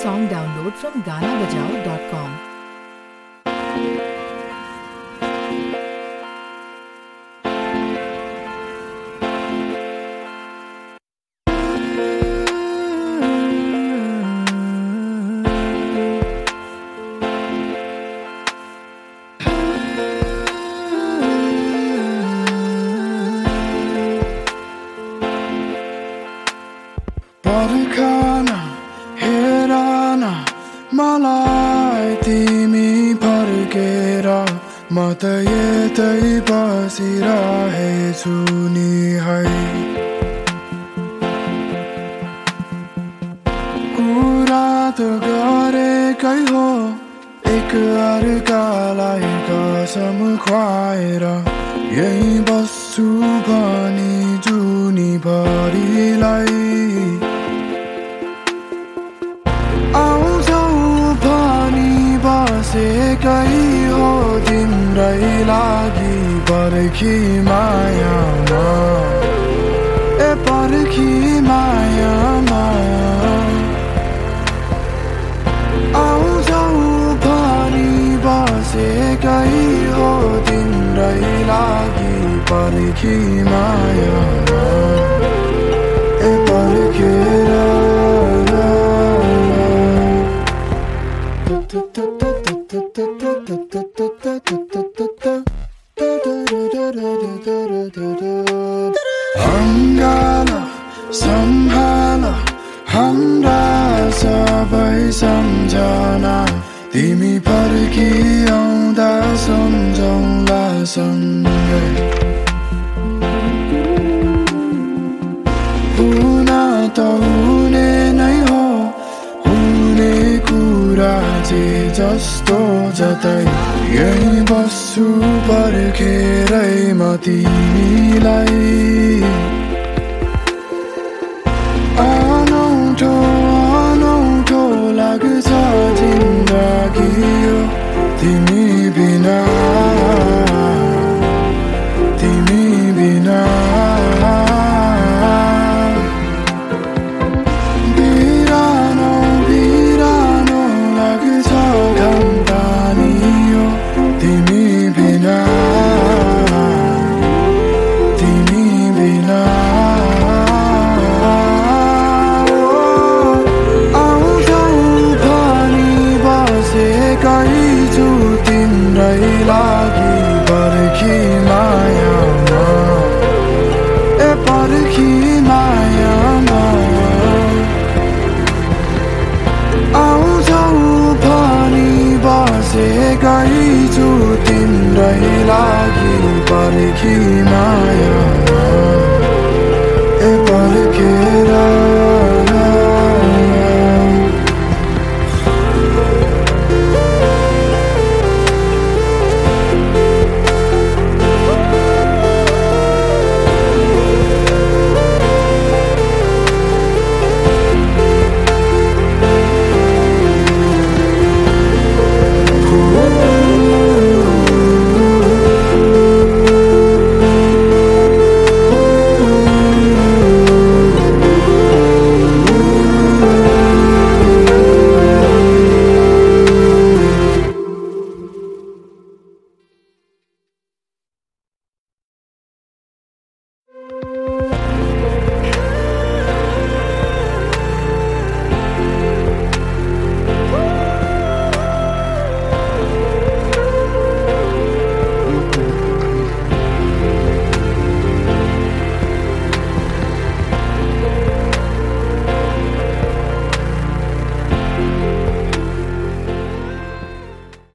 song download from ganabajao.com. पर्खना हेरन मलाई तिमी फर्केर म त यतै बसिरहेछु नि है कुरा त गरेकै हो एक अर्कालाई कसम खुवाएर यही बस्छु भनी जुनीभरिलाई आउँछौ भनी बसेकै हो तिम्रै लागि पर्खी मायामा ए पर्खी मायामा आउँछौ भनी बसेकै हो तिम्रै लागि पर्खी मायामा ए पर्खेर अङ्गाल सम्हाल हाम्रा सबै सम्झना तिमी फर्की आउँदा सम्झौला सँगै हुन त हुने नै हो हुने कुरा जे जस्तो जतै यही बस्छु पर्खेरै म तिमीलाई अनौठो अनौठो लाग्छ जिन्दगी यो तिमी बिना तिमी बिना बिरानो बिरानो लाग्छ घाम पानी यो तिमी बिना तिमी बिना छु तिम्रै लागि पर्खी मायामा ए पर्खी मायामा आउँछौ भनी बसेकै छु तिम्रै लागि पर्खी माया